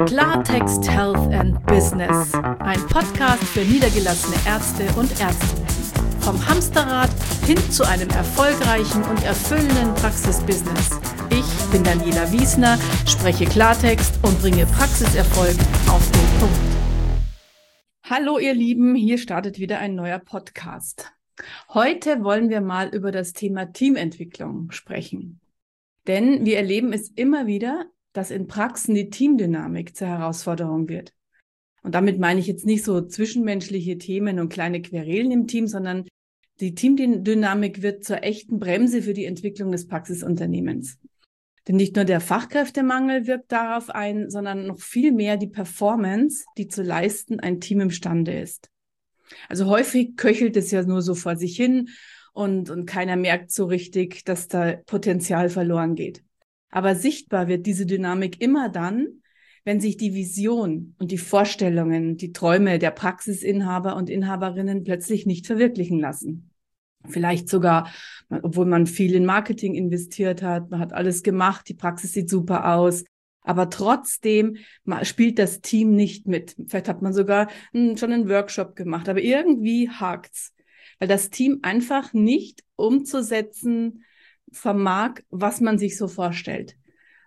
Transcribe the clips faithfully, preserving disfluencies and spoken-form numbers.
Klartext Health and Business, ein Podcast für niedergelassene Ärzte und Ärztinnen. Vom Hamsterrad hin zu einem erfolgreichen und erfüllenden Praxisbusiness. Ich bin Daniela Wiesner, spreche Klartext und bringe Praxiserfolg auf den Punkt. Hallo ihr Lieben, hier startet wieder ein neuer Podcast. Heute wollen wir mal über das Thema Teamentwicklung sprechen. Denn wir erleben es immer wieder, dass in Praxen die Teamdynamik zur Herausforderung wird. Und damit meine ich jetzt nicht so zwischenmenschliche Themen und kleine Querelen im Team, sondern die Teamdynamik wird zur echten Bremse für die Entwicklung des Praxisunternehmens. Denn nicht nur der Fachkräftemangel wirkt darauf ein, sondern noch viel mehr die Performance, die zu leisten ein Team imstande ist. Also häufig köchelt es ja nur so vor sich hin und, und keiner merkt so richtig, dass da Potenzial verloren geht. Aber sichtbar wird diese Dynamik immer dann, wenn sich die Vision und die Vorstellungen, die Träume der Praxisinhaber und Inhaberinnen plötzlich nicht verwirklichen lassen. Vielleicht sogar, obwohl man viel in Marketing investiert hat, man hat alles gemacht, die Praxis sieht super aus, aber trotzdem spielt das Team nicht mit. Vielleicht hat man sogar schon einen Workshop gemacht, aber irgendwie hakt's, weil das Team einfach nicht umzusetzen vermag, was man sich so vorstellt.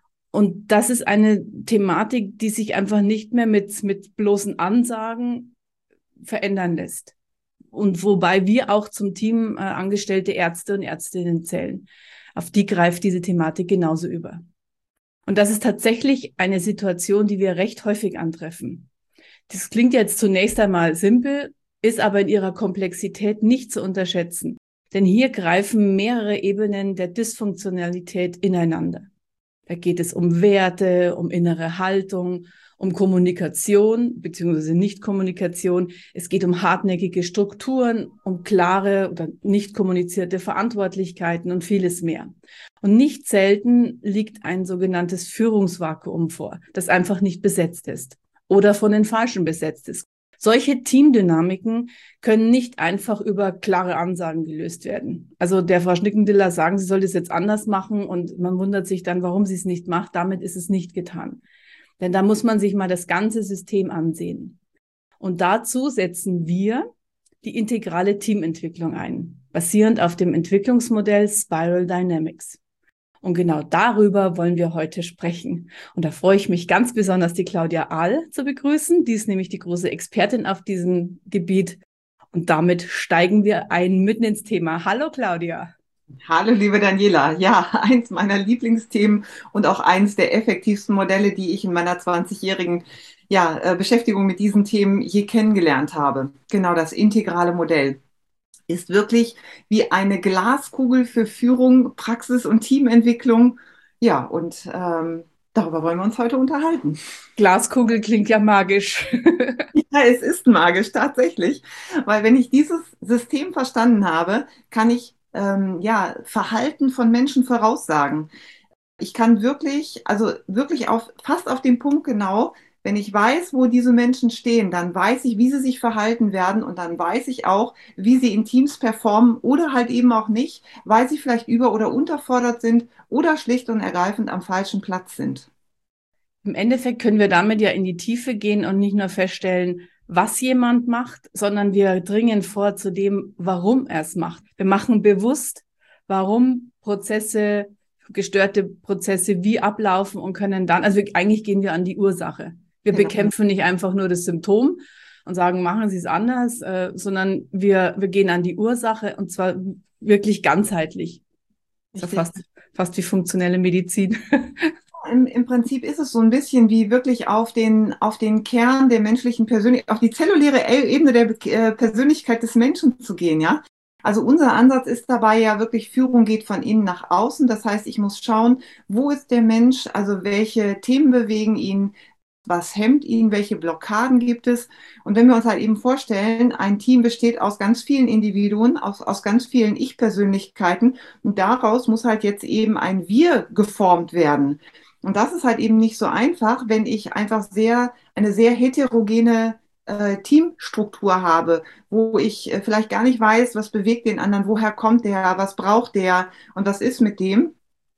Und das ist eine Thematik, die sich einfach nicht mehr mit, mit bloßen Ansagen verändern lässt. Und wobei wir auch zum Team äh, angestellte Ärzte und Ärztinnen zählen. Auf die greift diese Thematik genauso über. Und das ist tatsächlich eine Situation, die wir recht häufig antreffen. Das klingt jetzt zunächst einmal simpel, ist aber in ihrer Komplexität nicht zu unterschätzen. Denn hier greifen mehrere Ebenen der Dysfunktionalität ineinander. Da geht es um Werte, um innere Haltung, um Kommunikation bzw. Nichtkommunikation. Es geht um hartnäckige Strukturen, um klare oder nicht kommunizierte Verantwortlichkeiten und vieles mehr. Und nicht selten liegt ein sogenanntes Führungsvakuum vor, das einfach nicht besetzt ist oder von den Falschen besetzt ist. Solche Teamdynamiken können nicht einfach über klare Ansagen gelöst werden. Also der Frau Schnickendiller sagen, sie soll das jetzt anders machen und man wundert sich dann, warum sie es nicht macht. Damit ist es nicht getan. Denn da muss man sich mal das ganze System ansehen. Und dazu setzen wir die integrale Teamentwicklung ein, basierend auf dem Entwicklungsmodell Spiral Dynamics. Und genau darüber wollen wir heute sprechen. Und da freue ich mich ganz besonders, die Claudia Ahl zu begrüßen. Die ist nämlich die große Expertin auf diesem Gebiet. Und damit steigen wir ein mitten ins Thema. Hallo Claudia. Hallo liebe Daniela. Ja, eins meiner Lieblingsthemen und auch eins der effektivsten Modelle, die ich in meiner zwanzigjährigen ja, äh, Beschäftigung mit diesen Themen je kennengelernt habe. Genau, das integrale Modell ist wirklich wie eine Glaskugel für Führung, Praxis und Teamentwicklung. Ja, und ähm, darüber wollen wir uns heute unterhalten. Glaskugel klingt ja magisch. Ja, es ist magisch tatsächlich, weil wenn ich dieses System verstanden habe, kann ich ähm, ja Verhalten von Menschen voraussagen. Ich kann wirklich, also wirklich auf, fast auf den Punkt genau, wenn ich weiß, wo diese Menschen stehen, dann weiß ich, wie sie sich verhalten werden und dann weiß ich auch, wie sie in Teams performen oder halt eben auch nicht, weil sie vielleicht über- oder unterfordert sind oder schlicht und ergreifend am falschen Platz sind. Im Endeffekt können wir damit ja in die Tiefe gehen und nicht nur feststellen, was jemand macht, sondern wir dringen vor zu dem, warum er es macht. Wir machen bewusst, warum Prozesse, gestörte Prozesse wie ablaufen und können dann, also wir, eigentlich gehen wir an die Ursache. Wir Genau. bekämpfen nicht einfach nur das Symptom und sagen, machen Sie es anders, äh, sondern wir, wir gehen an die Ursache und zwar wirklich ganzheitlich. Das ist ja fast, fast wie funktionelle Medizin. Im, Im Prinzip ist es so ein bisschen wie wirklich auf den, auf den Kern der menschlichen Persönlichkeit, auf die zelluläre Ebene der äh, Persönlichkeit des Menschen zu gehen, ja. Also unser Ansatz ist dabei ja wirklich, Führung geht von innen nach außen. Das heißt, ich muss schauen, wo ist der Mensch, also welche Themen bewegen ihn, was hemmt ihn, welche Blockaden gibt es. Und wenn wir uns halt eben vorstellen, ein Team besteht aus ganz vielen Individuen, aus, aus ganz vielen Ich-Persönlichkeiten und daraus muss halt jetzt eben ein Wir geformt werden. Und das ist halt eben nicht so einfach, wenn ich einfach sehr, eine sehr heterogene äh, Teamstruktur habe, wo ich äh, vielleicht gar nicht weiß, was bewegt den anderen, woher kommt der, was braucht der und was ist mit dem.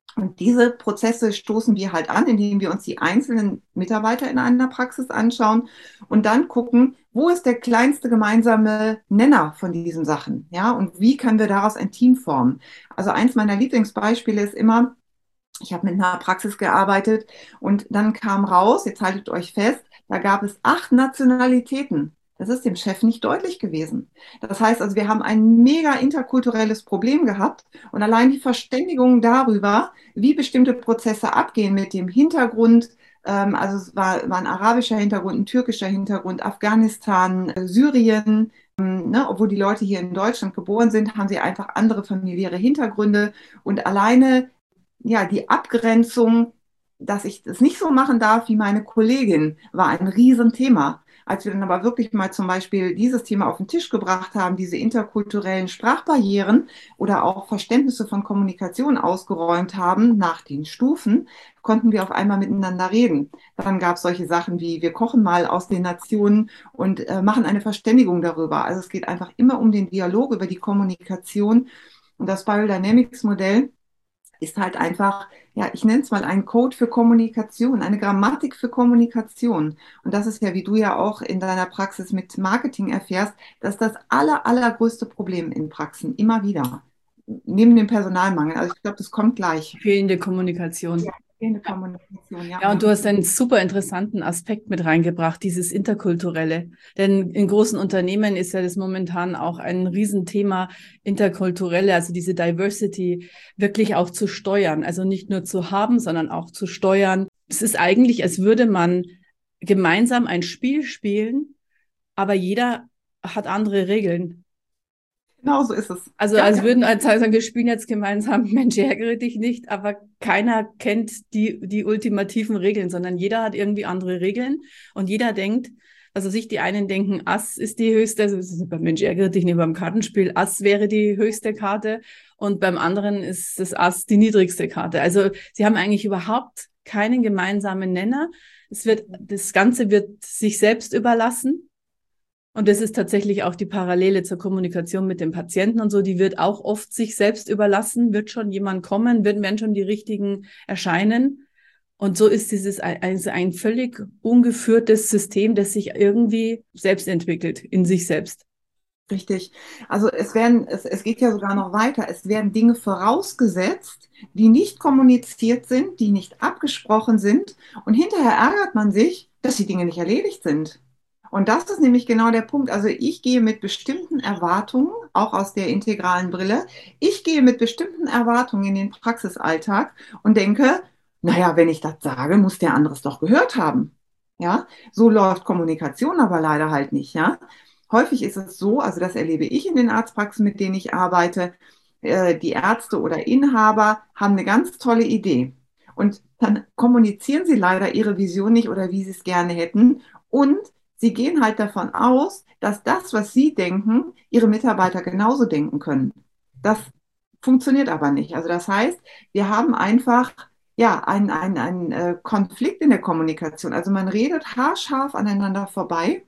Und diese Prozesse stoßen wir halt an, indem wir uns die einzelnen Mitarbeiter in einer Praxis anschauen und dann gucken, wo ist der kleinste gemeinsame Nenner von diesen Sachen, ja, und wie können wir daraus ein Team formen? Also eins meiner Lieblingsbeispiele ist immer, ich habe mit einer Praxis gearbeitet und dann kam raus, jetzt haltet euch fest, da gab es acht Nationalitäten. Das ist dem Chef nicht deutlich gewesen. Das heißt also, wir haben ein mega interkulturelles Problem gehabt und allein die Verständigung darüber, wie bestimmte Prozesse abgehen mit dem Hintergrund, ähm, also es war, war ein arabischer Hintergrund, ein türkischer Hintergrund, Afghanistan, äh, Syrien, ähm, ne, obwohl die Leute hier in Deutschland geboren sind, haben sie einfach andere familiäre Hintergründe und alleine ja, die Abgrenzung, dass ich das nicht so machen darf wie meine Kollegin, war ein Riesenthema. Als wir dann aber wirklich mal zum Beispiel dieses Thema auf den Tisch gebracht haben, diese interkulturellen Sprachbarrieren oder auch Verständnisse von Kommunikation ausgeräumt haben nach den Stufen, konnten wir auf einmal miteinander reden. Dann gab es solche Sachen wie, wir kochen mal aus den Nationen und äh, machen eine Verständigung darüber. Also es geht einfach immer um den Dialog, über die Kommunikation. Und das Spiral Dynamics Modell ist halt einfach, ja, ich nenne es mal einen Code für Kommunikation, eine Grammatik für Kommunikation. Und das ist ja, wie du ja auch in deiner Praxis mit Marketing erfährst, das ist das aller, allergrößte Problem in Praxen, immer wieder. Neben dem Personalmangel. Also ich glaube, das kommt gleich. Fehlende Kommunikation. Ja, fehlende Kommunikation, ja. Ja, und du hast einen super interessanten Aspekt mit reingebracht, dieses Interkulturelle. Denn in großen Unternehmen ist ja das momentan auch ein Riesenthema, interkulturelle, also diese Diversity wirklich auch zu steuern. Also nicht nur zu haben, sondern auch zu steuern. Es ist eigentlich, als würde man gemeinsam ein Spiel spielen, aber jeder hat andere Regeln. Genau so ist es. Also Ja, als ja. würden als sagen, wir spielen jetzt gemeinsam, Mensch, ärgere dich nicht, aber keiner kennt die, die ultimativen Regeln, sondern jeder hat irgendwie andere Regeln und jeder denkt, also sich die einen denken, Ass ist die höchste, also beim Mensch, ärgere dich nicht, beim Kartenspiel, Ass wäre die höchste Karte und beim anderen ist das Ass die niedrigste Karte. Also sie haben eigentlich überhaupt keinen gemeinsamen Nenner. Es wird, das Ganze wird sich selbst überlassen. Und das ist tatsächlich auch die Parallele zur Kommunikation mit dem Patienten und so. Die wird auch oft sich selbst überlassen. Wird schon jemand kommen, werden, werden schon die richtigen erscheinen. Und so ist dieses also ein völlig ungeführtes System, das sich irgendwie selbst entwickelt, in sich selbst. Richtig. Also es werden, es, es geht ja sogar noch weiter. Es werden Dinge vorausgesetzt, die nicht kommuniziert sind, die nicht abgesprochen sind. Und hinterher ärgert man sich, dass die Dinge nicht erledigt sind. Und das ist nämlich genau der Punkt. Also ich gehe mit bestimmten Erwartungen, auch aus der integralen Brille, ich gehe mit bestimmten Erwartungen in den Praxisalltag und denke, naja, wenn ich das sage, muss der andere es doch gehört haben. Ja, so läuft Kommunikation aber leider halt nicht, ja. Häufig ist es so, also das erlebe ich in den Arztpraxen, mit denen ich arbeite, äh, die Ärzte oder Inhaber haben eine ganz tolle Idee. Und dann kommunizieren sie leider ihre Vision nicht oder wie sie es gerne hätten. Und sie gehen halt davon aus, dass das, was sie denken, ihre Mitarbeiter genauso denken können. Das funktioniert aber nicht. Also das heißt, wir haben einfach ja einen, einen, einen äh, Konflikt in der Kommunikation. Also man redet haarscharf aneinander vorbei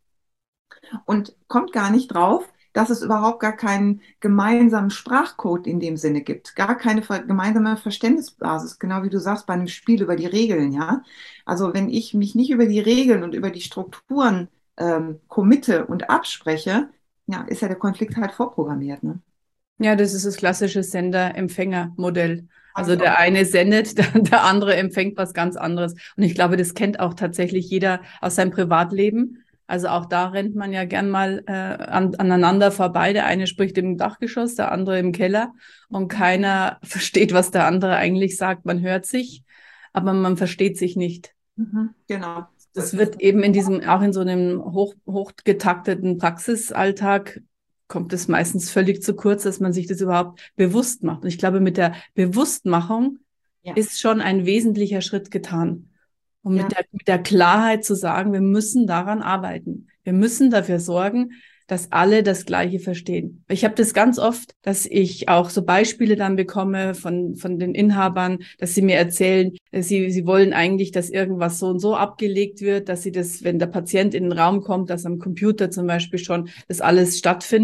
und kommt gar nicht drauf, dass es überhaupt gar keinen gemeinsamen Sprachcode in dem Sinne gibt, gar keine ver gemeinsame Verständnisbasis, genau wie du sagst bei einem Spiel über die Regeln, ja. Also wenn ich mich nicht über die Regeln und über die Strukturen ähm, committe und abspreche, ja, ist ja der Konflikt halt vorprogrammiert, ne? Ja, das ist das klassische Sender-Empfänger-Modell. Also der eine sendet, der, der andere empfängt was ganz anderes. Und ich glaube, das kennt auch tatsächlich jeder aus seinem Privatleben. Also auch da rennt man ja gern mal äh, an, aneinander vorbei. Der eine spricht im Dachgeschoss, der andere im Keller und keiner versteht, was der andere eigentlich sagt. Man hört sich, aber man versteht sich nicht. Mhm, genau. Das wird eben in diesem, auch in so einem hoch, hochgetakteten Praxisalltag kommt es meistens völlig zu kurz, dass man sich das überhaupt bewusst macht. Und ich glaube, mit der Bewusstmachung ja. ist schon ein wesentlicher Schritt getan. Und ja. mit, der, mit der Klarheit zu sagen, wir müssen daran arbeiten. Wir müssen dafür sorgen, dass alle das Gleiche verstehen. Ich habe das ganz oft, dass ich auch so Beispiele dann bekomme von, von den Inhabern, dass sie mir erzählen, sie, sie wollen eigentlich, dass irgendwas so und so abgelegt wird, dass sie das, wenn der Patient in den Raum kommt, dass am Computer zum Beispiel schon das alles stattfindet.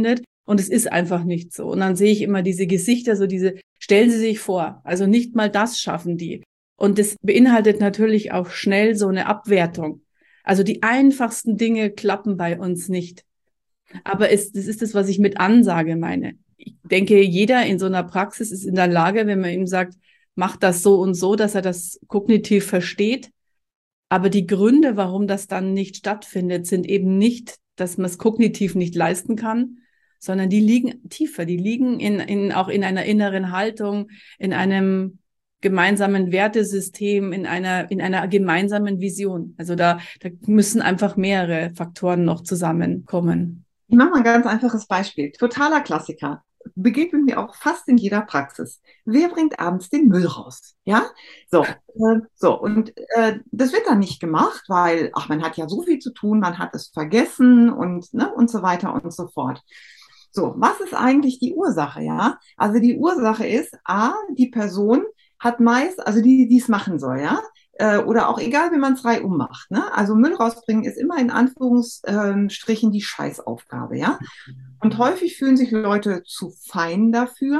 Und es ist einfach nicht so. Und dann sehe ich immer diese Gesichter, so diese, stellen Sie sich vor, also nicht mal das schaffen die. Und das beinhaltet natürlich auch schnell so eine Abwertung. Also die einfachsten Dinge klappen bei uns nicht. Aber es, das ist das, was ich mit Ansage meine. Ich denke, jeder in so einer Praxis ist in der Lage, wenn man ihm sagt, mach das so und so, dass er das kognitiv versteht. Aber die Gründe, warum das dann nicht stattfindet, sind eben nicht, dass man es kognitiv nicht leisten kann, sondern die liegen tiefer. Die liegen in, in, auch in einer inneren Haltung, in einem gemeinsamen Wertesystem, in einer, in einer gemeinsamen Vision. Also da, da müssen einfach mehrere Faktoren noch zusammenkommen. Ich mache mal ein ganz einfaches Beispiel. Totaler Klassiker. Begegnet mir auch fast in jeder Praxis. Wer bringt abends den Müll raus? Ja, so, äh, so und äh, das wird dann nicht gemacht, weil ach, man hat ja so viel zu tun, man hat es vergessen und ne und so weiter und so fort. So, was ist eigentlich die Ursache? Ja, also die Ursache ist a, die Person hat meist, also die, die es machen soll, ja, äh, oder auch egal, wie man es reihum macht, ne? Also Müll rausbringen ist immer in Anführungsstrichen die Scheißaufgabe, ja. Und häufig fühlen sich Leute zu fein dafür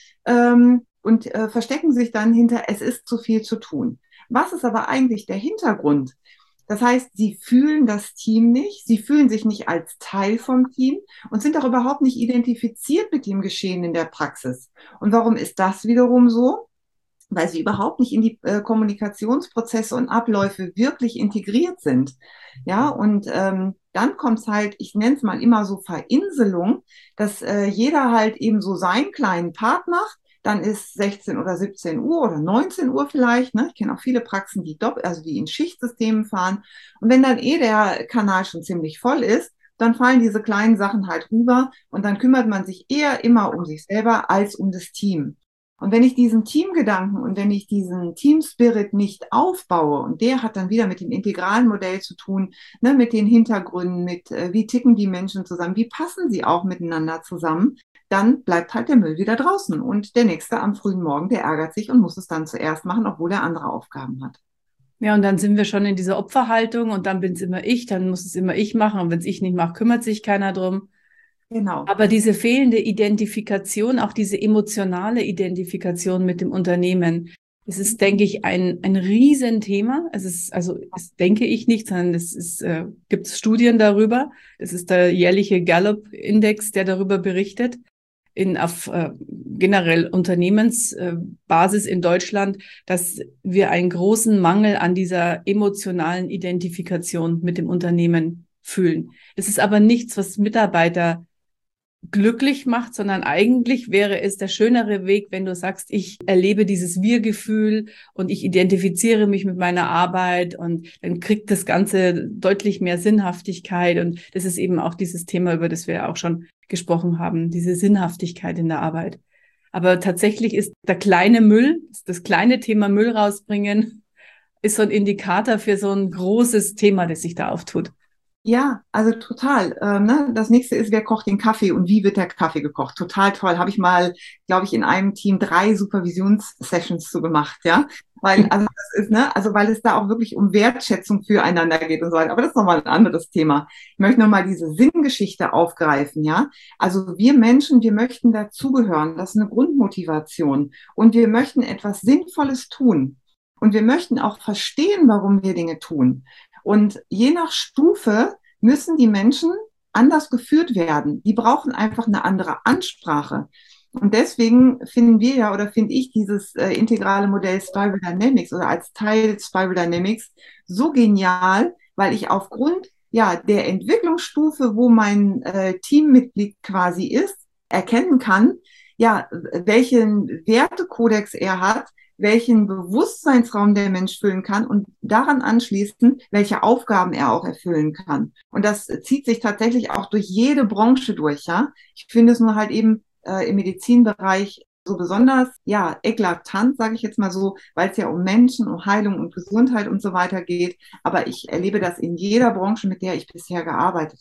ähm, und äh, verstecken sich dann hinter, es ist zu viel zu tun. Was ist aber eigentlich der Hintergrund? Das heißt, sie fühlen das Team nicht, sie fühlen sich nicht als Teil vom Team und sind auch überhaupt nicht identifiziert mit dem Geschehen in der Praxis. Und warum ist das wiederum so? Weil sie überhaupt nicht in die äh, Kommunikationsprozesse und Abläufe wirklich integriert sind. Ja, und ähm, dann kommt es halt, ich nenne es mal immer so Verinselung, dass äh, jeder halt eben so seinen kleinen Part macht. Dann ist sechzehn oder siebzehn Uhr oder neunzehn Uhr vielleicht. Ne? Ich kenne auch viele Praxen, die dopp, also die in Schichtsystemen fahren. Und wenn dann eh der Kanal schon ziemlich voll ist, dann fallen diese kleinen Sachen halt rüber und dann kümmert man sich eher immer um sich selber als um das Team. Und wenn ich diesen Teamgedanken und wenn ich diesen Teamspirit nicht aufbaue, und der hat dann wieder mit dem integralen Modell zu tun, ne, mit den Hintergründen, mit äh, wie ticken die Menschen zusammen, wie passen sie auch miteinander zusammen, dann bleibt halt der Müll wieder draußen. Und der Nächste am frühen Morgen, der ärgert sich und muss es dann zuerst machen, obwohl er andere Aufgaben hat. Ja, und dann sind wir schon in dieser Opferhaltung und dann bin es immer ich, dann muss es immer ich machen und wenn es ich nicht mache, kümmert sich keiner drum. Genau. Aber diese fehlende Identifikation, auch diese emotionale Identifikation mit dem Unternehmen, das ist, denke ich, ein, ein Riesenthema. Es ist, also, das denke ich nicht, sondern es ist, äh, gibt es Studien darüber. Das ist der jährliche Gallup-Index, der darüber berichtet. In, auf äh, generell Unternehmensbasis äh, in Deutschland, dass wir einen großen Mangel an dieser emotionalen Identifikation mit dem Unternehmen fühlen. Das ist aber nichts, was Mitarbeiter glücklich macht, sondern eigentlich wäre es der schönere Weg, wenn du sagst, ich erlebe dieses Wir-Gefühl und ich identifiziere mich mit meiner Arbeit und dann kriegt das Ganze deutlich mehr Sinnhaftigkeit und das ist eben auch dieses Thema, über das wir ja auch schon gesprochen haben, diese Sinnhaftigkeit in der Arbeit. Aber tatsächlich ist der kleine Müll, das kleine Thema Müll rausbringen, ist so ein Indikator für so ein großes Thema, das sich da auftut. Ja, also total. Ähm, ne? Das nächste ist, wer kocht den Kaffee und wie wird der Kaffee gekocht? Total toll. Habe ich mal, glaube ich, in einem Team drei Supervisionssessions zu gemacht, ja. Weil, also das ist, ne, also weil es da auch wirklich um Wertschätzung füreinander geht und so weiter. Aber das ist nochmal ein anderes Thema. Ich möchte nochmal diese Sinngeschichte aufgreifen, ja. Also wir Menschen, wir möchten dazugehören. Das ist eine Grundmotivation. Und wir möchten etwas Sinnvolles tun. Und wir möchten auch verstehen, warum wir Dinge tun. Und je nach Stufe müssen die Menschen anders geführt werden. Die brauchen einfach eine andere Ansprache. Und deswegen finden wir ja oder finde ich dieses äh, integrale Modell Spiral Dynamics oder als Teil Spiral Dynamics so genial, weil ich aufgrund ja der Entwicklungsstufe, wo mein äh, Teammitglied quasi ist, erkennen kann, ja, welchen Wertekodex er hat, welchen Bewusstseinsraum der Mensch füllen kann und daran anschließend, welche Aufgaben er auch erfüllen kann. Und das zieht sich tatsächlich auch durch jede Branche durch, ja. Ich finde es nur halt eben äh, im Medizinbereich so besonders, ja, eklatant, sage ich jetzt mal so, weil es ja um Menschen, um Heilung und Gesundheit und so weiter geht. Aber ich erlebe das in jeder Branche, mit der ich bisher gearbeitet habe.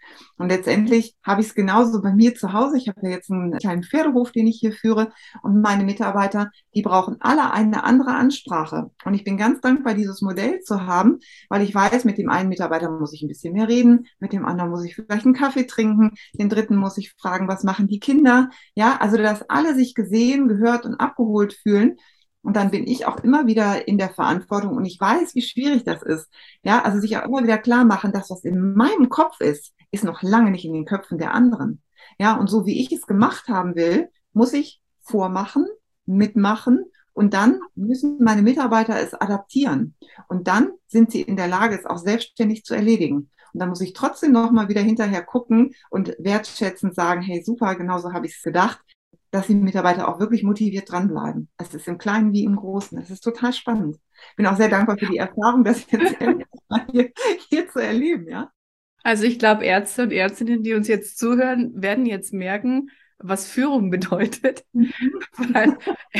Und letztendlich habe ich es genauso bei mir zu Hause. Ich habe ja jetzt einen kleinen Pferdehof, den ich hier führe. Und meine Mitarbeiter, die brauchen alle eine andere Ansprache. Und ich bin ganz dankbar, dieses Modell zu haben, weil ich weiß, mit dem einen Mitarbeiter muss ich ein bisschen mehr reden, mit dem anderen muss ich vielleicht einen Kaffee trinken, den dritten muss ich fragen, was machen die Kinder? Ja, also dass alle sich gesehen, gehört und abgeholt fühlen. Und dann bin ich auch immer wieder in der Verantwortung und ich weiß, wie schwierig das ist. Ja, also sich auch immer wieder klar machen, dass was in meinem Kopf ist, ist noch lange nicht in den Köpfen der anderen. Ja, und so wie ich es gemacht haben will, muss ich vormachen, mitmachen und dann müssen meine Mitarbeiter es adaptieren. Und dann sind sie in der Lage, es auch selbstständig zu erledigen. Und dann muss ich trotzdem noch mal wieder hinterher gucken und wertschätzend sagen, hey, super, genauso habe ich es gedacht, dass die Mitarbeiter auch wirklich motiviert dranbleiben. Es ist im Kleinen wie im Großen. Es ist total spannend. Ich bin auch sehr dankbar für die Erfahrung, das jetzt hier, hier zu erleben, ja. Also ich glaube, Ärzte und Ärztinnen, die uns jetzt zuhören, werden jetzt merken, was Führung bedeutet. Mhm. Weil,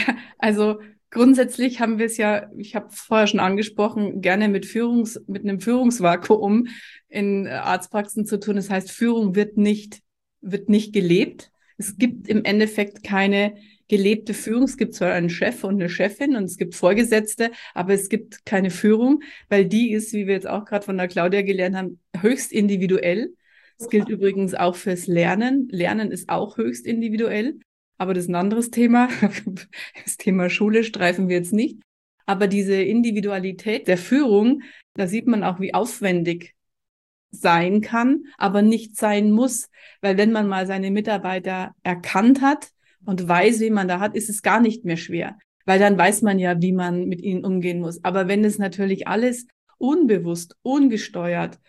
also grundsätzlich haben wir es ja, ich habe es vorher schon angesprochen, gerne mit Führungs, mit einem Führungsvakuum in Arztpraxen zu tun. Das heißt, Führung wird nicht, wird nicht gelebt. Es gibt im Endeffekt keine gelebte Führung. Es gibt zwar einen Chef und eine Chefin und es gibt Vorgesetzte, aber es gibt keine Führung, weil die ist, wie wir jetzt auch gerade von der Claudia gelernt haben, höchst individuell. Das gilt übrigens auch fürs Lernen. Lernen ist auch höchst individuell, aber das ist ein anderes Thema. Das Thema Schule streifen wir jetzt nicht. Aber diese Individualität der Führung, da sieht man auch, wie aufwendig sein kann, aber nicht sein muss. Weil wenn man mal seine Mitarbeiter erkannt hat und weiß, wen man da hat, ist es gar nicht mehr schwer. Weil dann weiß man ja, wie man mit ihnen umgehen muss. Aber wenn es natürlich alles unbewusst, ungesteuert,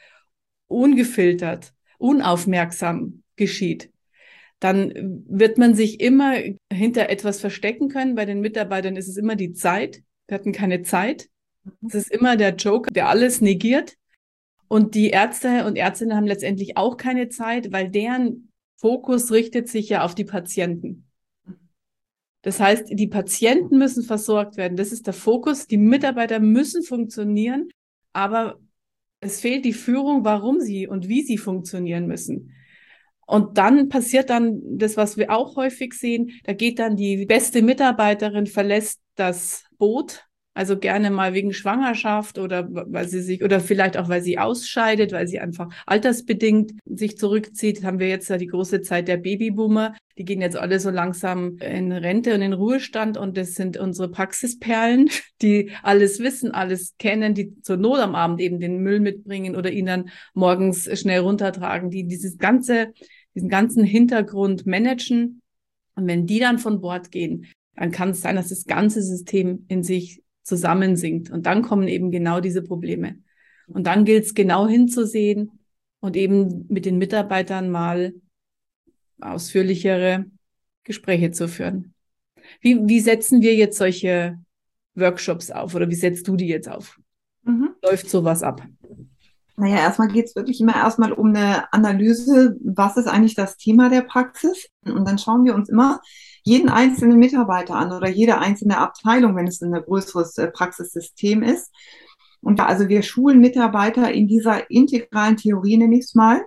ungefiltert, unaufmerksam geschieht, dann wird man sich immer hinter etwas verstecken können. Bei den Mitarbeitern ist es immer die Zeit. Wir hatten keine Zeit. Es ist immer der Joker, der alles negiert. Und die Ärzte und Ärztinnen haben letztendlich auch keine Zeit, weil deren Fokus richtet sich ja auf die Patienten. Das heißt, die Patienten müssen versorgt werden. Das ist der Fokus. Die Mitarbeiter müssen funktionieren, aber es fehlt die Führung, warum sie und wie sie funktionieren müssen. Und dann passiert dann das, was wir auch häufig sehen. Da geht dann die beste Mitarbeiterin, verlässt das Boot. Also gerne mal wegen Schwangerschaft oder weil sie sich, oder vielleicht auch, weil sie ausscheidet, weil sie einfach altersbedingt sich zurückzieht. Haben wir jetzt ja die große Zeit der Babyboomer. Die gehen jetzt alle so langsam in Rente und in Ruhestand und das sind unsere Praxisperlen, die alles wissen, alles kennen, die zur Not am Abend eben den Müll mitbringen oder ihn dann morgens schnell runtertragen, die dieses ganze, diesen ganzen Hintergrund managen. Und wenn die dann von Bord gehen, dann kann es sein, dass das ganze System in sich zusammensinkt. Und dann kommen eben genau diese Probleme. Und dann gilt es genau hinzusehen und eben mit den Mitarbeitern mal ausführlichere Gespräche zu führen. Wie, wie setzen wir jetzt solche Workshops auf oder wie setzt du die jetzt auf? Mhm. Läuft sowas ab? Naja, erstmal geht es wirklich immer erstmal um eine Analyse, was ist eigentlich das Thema der Praxis? Und dann schauen wir uns immer jeden einzelnen Mitarbeiter an oder jede einzelne Abteilung, wenn es ein größeres Praxissystem ist. Und also wir schulen Mitarbeiter in dieser integralen Theorie, nenne ich es mal.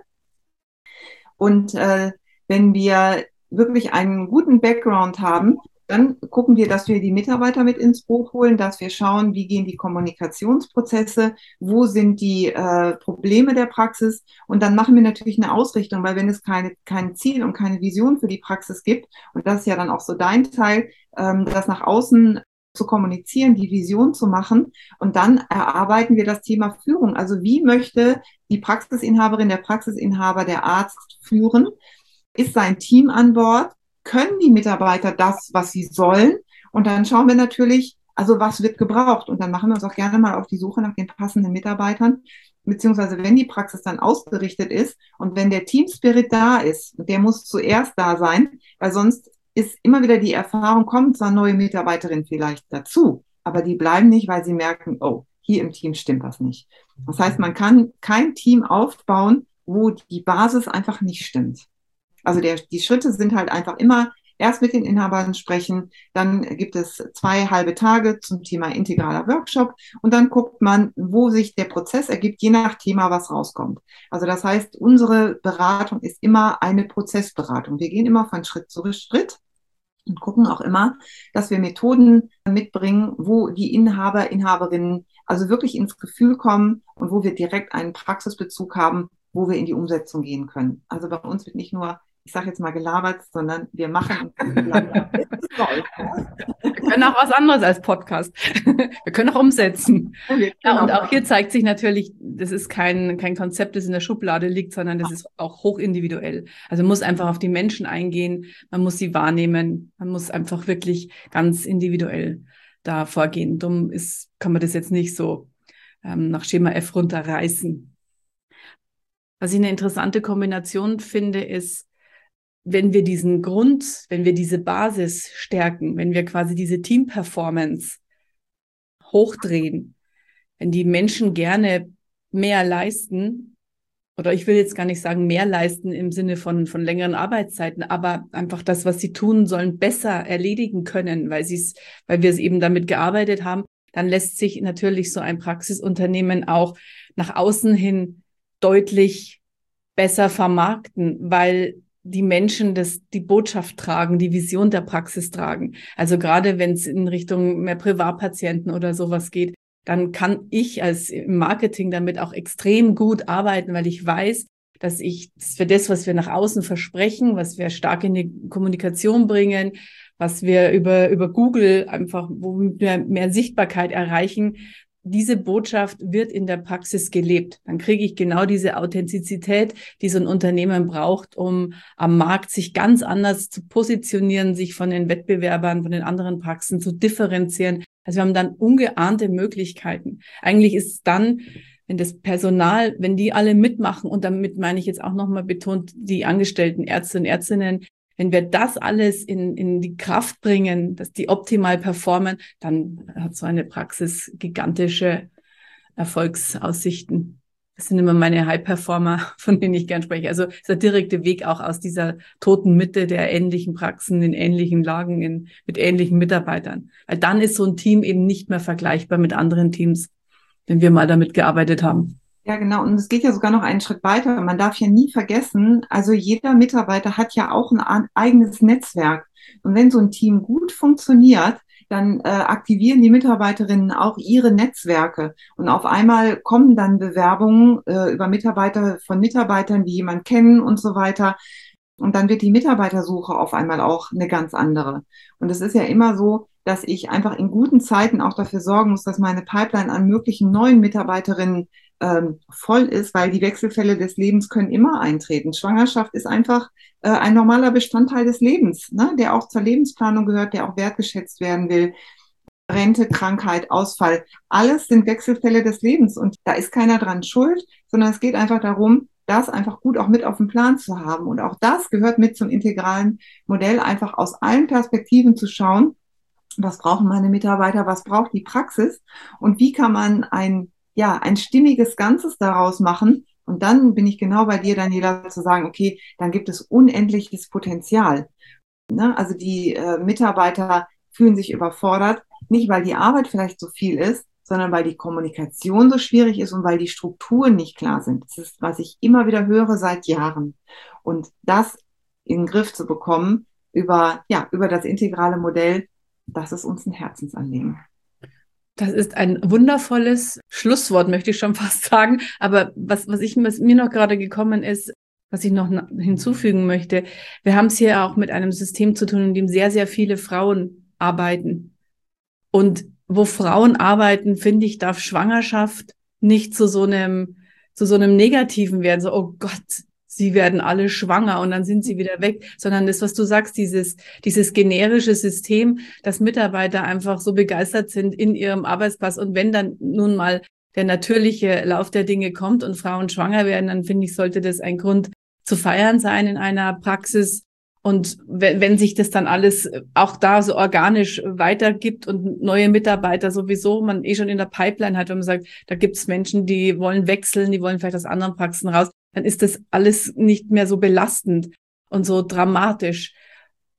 Und äh, wenn wir wirklich einen guten Background haben, dann gucken wir, dass wir die Mitarbeiter mit ins Boot holen, dass wir schauen, wie gehen die Kommunikationsprozesse, wo sind die äh, Probleme der Praxis und dann machen wir natürlich eine Ausrichtung, weil wenn es keine, kein Ziel und keine Vision für die Praxis gibt, und das ist ja dann auch so dein Teil, ähm, das nach außen zu kommunizieren, die Vision zu machen und dann erarbeiten wir das Thema Führung. Also wie möchte die Praxisinhaberin, der Praxisinhaber, der Arzt führen? Ist sein Team an Bord? Können die Mitarbeiter das, was sie sollen? Und dann schauen wir natürlich, also was wird gebraucht? Und dann machen wir uns auch gerne mal auf die Suche nach den passenden Mitarbeitern, beziehungsweise wenn die Praxis dann ausgerichtet ist und wenn der Teamspirit da ist, der muss zuerst da sein, weil sonst ist immer wieder die Erfahrung, kommt zwar neue Mitarbeiterin vielleicht dazu, aber die bleiben nicht, weil sie merken, oh, hier im Team stimmt was nicht. Das heißt, man kann kein Team aufbauen, wo die Basis einfach nicht stimmt. Also der, die Schritte sind halt einfach immer erst mit den Inhabern sprechen, dann gibt es zwei halbe Tage zum Thema integraler Workshop und dann guckt man, wo sich der Prozess ergibt, je nach Thema, was rauskommt. Also das heißt, unsere Beratung ist immer eine Prozessberatung. Wir gehen immer von Schritt zu Schritt und gucken auch immer, dass wir Methoden mitbringen, wo die Inhaber, Inhaberinnen also wirklich ins Gefühl kommen und wo wir direkt einen Praxisbezug haben, wo wir in die Umsetzung gehen können. Also bei uns wird nicht nur, ich sage jetzt mal gelabert, sondern wir machen und wir können auch was anderes als Podcast. Wir können auch umsetzen. Okay, ja, und auch hier zeigt sich natürlich, das ist kein, kein Konzept, das in der Schublade liegt, sondern das ist auch hochindividuell. Also man muss einfach auf die Menschen eingehen, man muss sie wahrnehmen, man muss einfach wirklich ganz individuell da vorgehen. Dumm ist, kann man das jetzt nicht so ähm, nach Schema F runterreißen. Was ich eine interessante Kombination finde, ist, wenn wir diesen Grund, wenn wir diese Basis stärken, wenn wir quasi diese Team-Performance hochdrehen, wenn die Menschen gerne mehr leisten, oder ich will jetzt gar nicht sagen mehr leisten im Sinne von, von längeren Arbeitszeiten, aber einfach das, was sie tun sollen, besser erledigen können, weil sie es, weil wir es eben damit gearbeitet haben, dann lässt sich natürlich so ein Praxisunternehmen auch nach außen hin deutlich besser vermarkten, weil die Menschen das, die Botschaft tragen, die Vision der Praxis tragen. Also gerade wenn es in Richtung mehr Privatpatienten oder sowas geht, dann kann ich als im Marketing damit auch extrem gut arbeiten, weil ich weiß, dass ich für das, was wir nach außen versprechen, was wir stark in die Kommunikation bringen, was wir über, über Google einfach, wo wir mehr Sichtbarkeit erreichen, diese Botschaft wird in der Praxis gelebt. Dann kriege ich genau diese Authentizität, die so ein Unternehmen braucht, um am Markt sich ganz anders zu positionieren, sich von den Wettbewerbern, von den anderen Praxen zu differenzieren. Also wir haben dann ungeahnte Möglichkeiten. Eigentlich ist es dann, wenn das Personal, wenn die alle mitmachen, und damit meine ich jetzt auch nochmal betont, die angestellten Ärzte und Ärztinnen, wenn wir das alles in, in die Kraft bringen, dass die optimal performen, dann hat so eine Praxis gigantische Erfolgsaussichten. Das sind immer meine High-Performer, von denen ich gern spreche. Also es ist der direkte Weg auch aus dieser toten Mitte der ähnlichen Praxen, in ähnlichen Lagen, in, mit ähnlichen Mitarbeitern. Weil dann ist so ein Team eben nicht mehr vergleichbar mit anderen Teams, wenn wir mal damit gearbeitet haben. Ja, genau. Und es geht ja sogar noch einen Schritt weiter. Man darf ja nie vergessen, also jeder Mitarbeiter hat ja auch ein eigenes Netzwerk. Und wenn so ein Team gut funktioniert, dann äh, aktivieren die Mitarbeiterinnen auch ihre Netzwerke. Und auf einmal kommen dann Bewerbungen äh, über Mitarbeiter von Mitarbeitern, die jemand kennen und so weiter. Und dann wird die Mitarbeitersuche auf einmal auch eine ganz andere. Und es ist ja immer so, dass ich einfach in guten Zeiten auch dafür sorgen muss, dass meine Pipeline an möglichen neuen Mitarbeiterinnen ähm, voll ist, weil die Wechselfälle des Lebens können immer eintreten. Schwangerschaft ist einfach äh, ein normaler Bestandteil des Lebens, ne, der auch zur Lebensplanung gehört, der auch wertgeschätzt werden will. Rente, Krankheit, Ausfall, alles sind Wechselfälle des Lebens und da ist keiner dran schuld, sondern es geht einfach darum, das einfach gut auch mit auf dem Plan zu haben. Und auch das gehört mit zum integralen Modell, einfach aus allen Perspektiven zu schauen, was brauchen meine Mitarbeiter, was braucht die Praxis und wie kann man ein, ja, ein stimmiges Ganzes daraus machen. Und dann bin ich genau bei dir, Daniela, zu sagen, okay, dann gibt es unendliches Potenzial. Ne? Also die äh, Mitarbeiter fühlen sich überfordert, nicht weil die Arbeit vielleicht so viel ist, sondern weil die Kommunikation so schwierig ist und weil die Strukturen nicht klar sind. Das ist, was ich immer wieder höre seit Jahren. Und das in den Griff zu bekommen über, ja, über das integrale Modell, das ist uns ein Herzensanliegen. Das ist ein wundervolles Schlusswort, möchte ich schon fast sagen. Aber was, was ich, was mir noch gerade gekommen ist, was ich noch hinzufügen möchte, wir haben es hier auch mit einem System zu tun, in dem sehr, sehr viele Frauen arbeiten. Und wo Frauen arbeiten, finde ich, darf Schwangerschaft nicht zu so einem, zu so einem Negativen werden. So, oh Gott, sie werden alle schwanger und dann sind sie wieder weg, sondern das, was du sagst, dieses, dieses generische System, dass Mitarbeiter einfach so begeistert sind in ihrem Arbeitsplatz. Und wenn dann nun mal der natürliche Lauf der Dinge kommt und Frauen schwanger werden, dann finde ich, sollte das ein Grund zu feiern sein in einer Praxis. Und wenn, wenn sich das dann alles auch da so organisch weitergibt und neue Mitarbeiter sowieso man eh schon in der Pipeline hat, wenn man sagt, da gibt's Menschen, die wollen wechseln, die wollen vielleicht aus anderen Praxen raus, dann ist das alles nicht mehr so belastend und so dramatisch.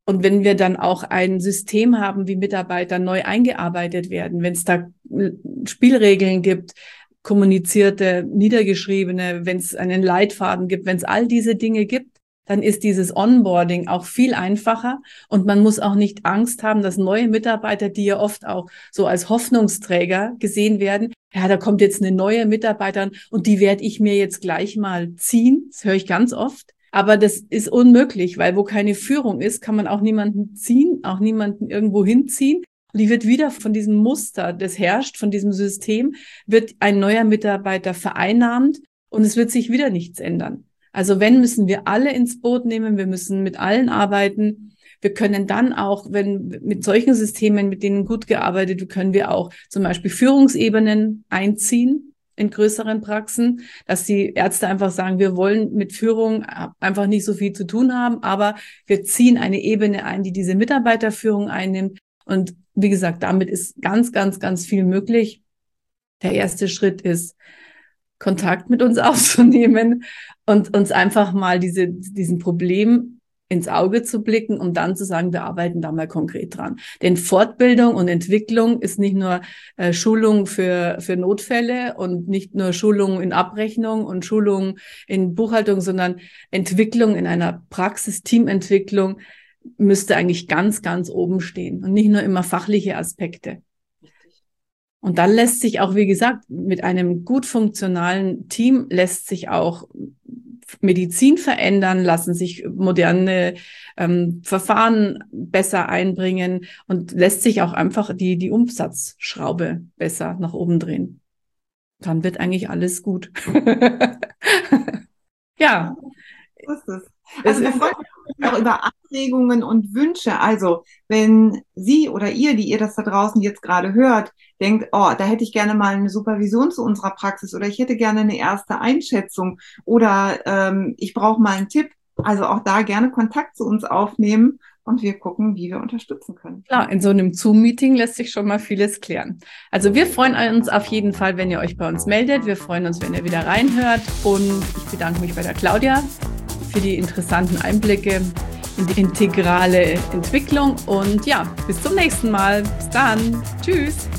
Und wenn wir dann auch ein System haben, wie Mitarbeiter neu eingearbeitet werden, wenn es da Spielregeln gibt, kommunizierte, niedergeschriebene, wenn es einen Leitfaden gibt, wenn es all diese Dinge gibt, dann ist dieses Onboarding auch viel einfacher und man muss auch nicht Angst haben, dass neue Mitarbeiter, die ja oft auch so als Hoffnungsträger gesehen werden, ja, da kommt jetzt eine neue Mitarbeiterin und die werde ich mir jetzt gleich mal ziehen. Das höre ich ganz oft. Aber das ist unmöglich, weil wo keine Führung ist, kann man auch niemanden ziehen, auch niemanden irgendwo hinziehen. Und die wird wieder von diesem Muster, das herrscht, von diesem System, wird ein neuer Mitarbeiter vereinnahmt und es wird sich wieder nichts ändern. Also wenn, müssen wir alle ins Boot nehmen, wir müssen mit allen arbeiten. Wir können dann auch, wenn mit solchen Systemen, mit denen gut gearbeitet wird, können wir auch zum Beispiel Führungsebenen einziehen in größeren Praxen, dass die Ärzte einfach sagen, wir wollen mit Führung einfach nicht so viel zu tun haben, aber wir ziehen eine Ebene ein, die diese Mitarbeiterführung einnimmt. Und wie gesagt, damit ist ganz, ganz, ganz viel möglich. Der erste Schritt ist, Kontakt mit uns aufzunehmen und uns einfach mal diese, diesen Problem ins Auge zu blicken, um dann zu sagen, wir arbeiten da mal konkret dran. Denn Fortbildung und Entwicklung ist nicht nur äh, Schulung für, für Notfälle und nicht nur Schulung in Abrechnung und Schulung in Buchhaltung, sondern Entwicklung in einer Praxis, Teamentwicklung müsste eigentlich ganz, ganz oben stehen und nicht nur immer fachliche Aspekte. Und dann lässt sich auch, wie gesagt, mit einem gut funktionalen Team lässt sich auch Medizin verändern, lassen sich moderne ähm, Verfahren besser einbringen und lässt sich auch einfach die, die Umsatzschraube besser nach oben drehen. Dann wird eigentlich alles gut. Ja. So ist es. Also wir freuen uns auch über Anregungen und Wünsche. Also wenn Sie oder ihr, die ihr das da draußen jetzt gerade hört, denkt, oh, da hätte ich gerne mal eine Supervision zu unserer Praxis oder ich hätte gerne eine erste Einschätzung oder ähm, ich brauche mal einen Tipp. Also auch da gerne Kontakt zu uns aufnehmen und wir gucken, wie wir unterstützen können. Klar, in so einem Zoom-Meeting lässt sich schon mal vieles klären. Also wir freuen uns auf jeden Fall, wenn ihr euch bei uns meldet. Wir freuen uns, wenn ihr wieder reinhört und ich bedanke mich bei der Claudia für die interessanten Einblicke in die integrale Entwicklung und ja, bis zum nächsten Mal. Bis dann. Tschüss.